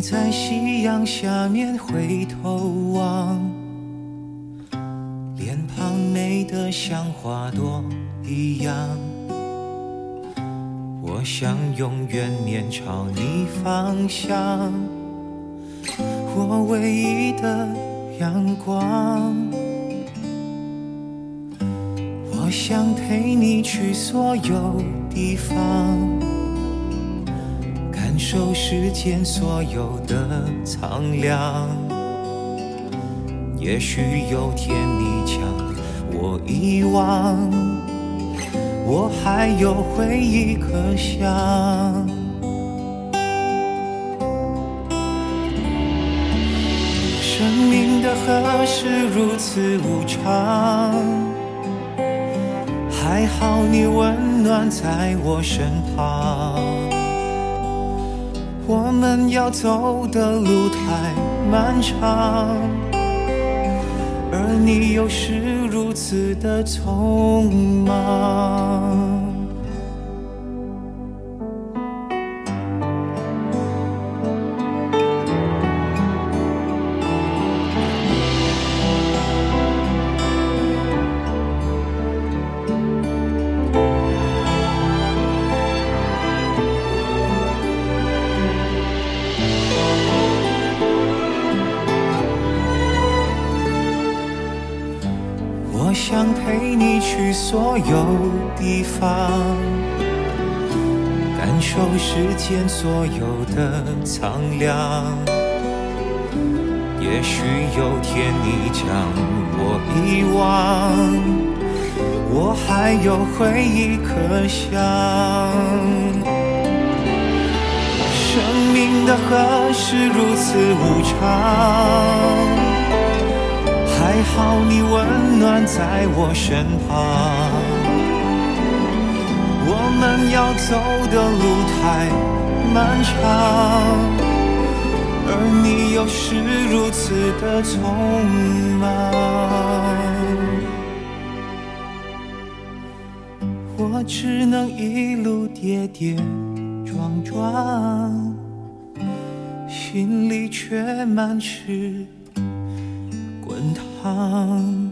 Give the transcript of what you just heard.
在夕阳下面回头望，脸庞美得像花朵一样，我想永远面朝你方向，我唯一的阳光。我想陪你去所有地方，感受世间所有的苍凉。也许有天你将我遗忘，我还有回忆可想。生命的河是如此无常，还好你温暖在我身旁。我们要走的路太漫长，而你又是如此的匆忙。我想陪你去所有地方，感受世间所有的苍凉。也许有天你将我遗忘，我还有回忆可想。生命的河是如此无常，还好你温暖在我身旁。我们要走的路太漫长，而你又是如此的匆忙。我只能一路跌跌撞撞，心里却满是滚烫。